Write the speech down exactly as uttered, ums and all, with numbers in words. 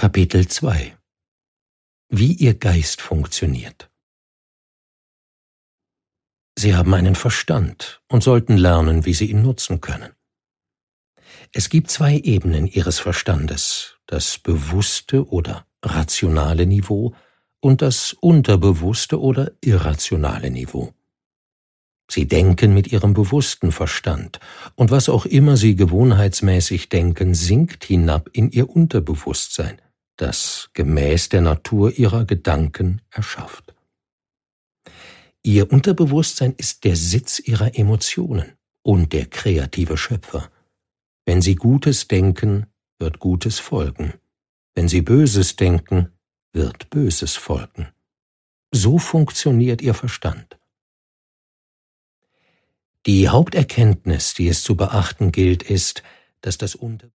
Kapitel zwei: Wie Ihr Geist funktioniert. Sie haben einen Verstand und sollten lernen, wie Sie ihn nutzen können. Es gibt zwei Ebenen Ihres Verstandes: das bewusste oder rationale Niveau und das unterbewusste oder irrationale Niveau. Sie denken mit Ihrem bewussten Verstand, und was auch immer Sie gewohnheitsmäßig denken, sinkt hinab in Ihr Unterbewusstsein, das gemäß der Natur Ihrer Gedanken erschafft. Ihr Unterbewusstsein ist der Sitz Ihrer Emotionen und der kreative Schöpfer. Wenn Sie Gutes denken, wird Gutes folgen. Wenn Sie Böses denken, wird Böses folgen. So funktioniert Ihr Verstand. Die Haupterkenntnis, die es zu beachten gilt, ist, dass das Unter